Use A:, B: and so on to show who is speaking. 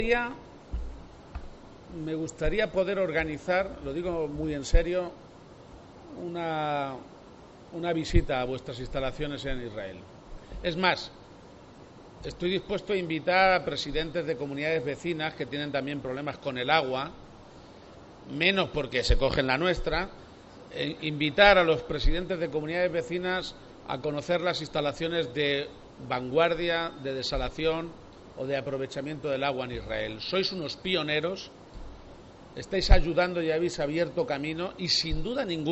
A: Me gustaría poder organizar, lo digo muy en serio, una visita a vuestras instalaciones en Israel. Es más, estoy dispuesto a invitar a presidentes de comunidades vecinas que tienen también problemas con el agua, menos porque se cogen la nuestra, invitar a los presidentes de comunidades vecinas a conocer las instalaciones de vanguardia, de desalación o de aprovechamiento del agua en Israel. Sois unos pioneros, estáis ayudando y habéis abierto camino y sin duda ninguna